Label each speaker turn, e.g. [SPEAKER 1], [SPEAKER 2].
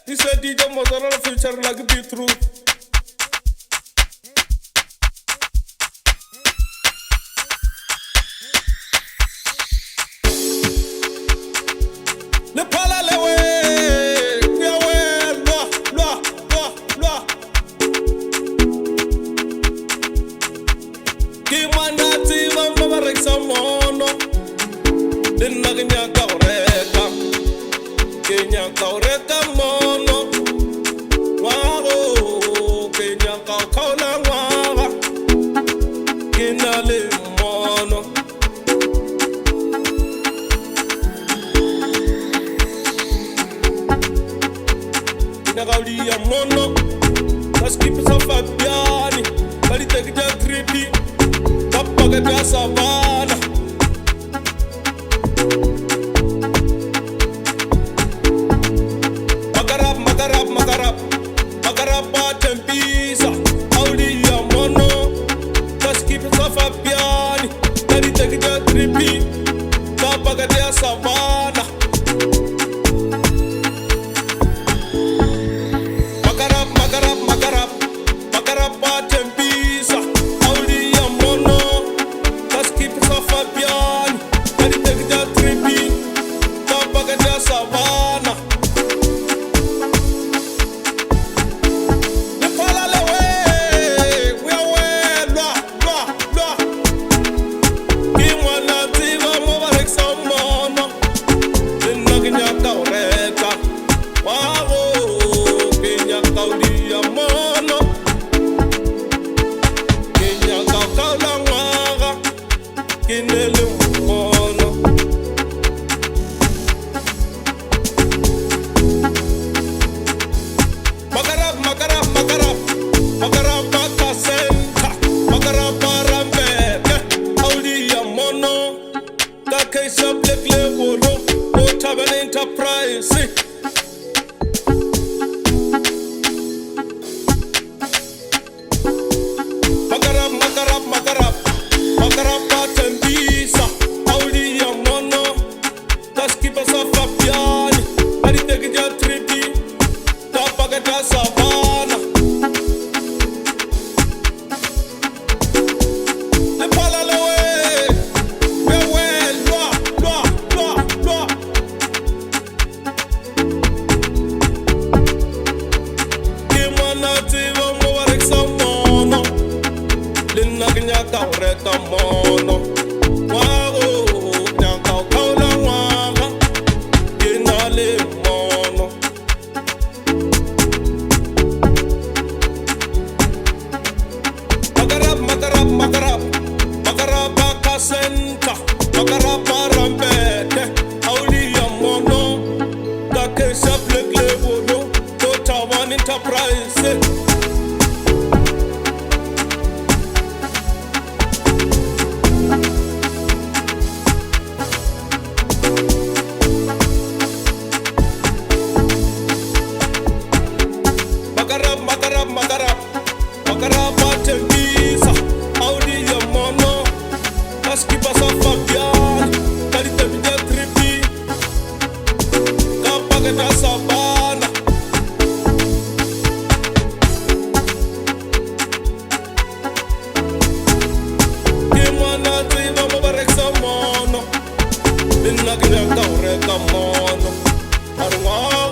[SPEAKER 1] He said DJ Motorola future like be true. Le pala le we, we are well, loa. Kimanati mama reksa mono, dinna kenya kaureka, kenya kaureka mono, wao kenya kaula waga, kinale mono. Nagaulia mono, let's keep it up at Biani. Kali take it a trippy, Papa get a savana. Magarap, and pizza. Aulia mono, let's keep it up at Biani. Kali take it a trippy, Papa get a savana. Enterprise. Magarap, and visa. Aulia mono, let's keep us off a piano. I did take it a trippy, Papa get a savana. The palalawe, we're well, loa. Kaureka mono, wao nyaka kaula waga, kinale mono. Magarap akasenta, magarap arambete, aulia mono, kake sablek lebolo, Tawan Enterprise. Magarap, and visa. Aulia mono, let's keep us off a piano. Kali take it a trippy, Papa get a savana. Kimanati mama reksa mono, dinna kenya kaureka mono.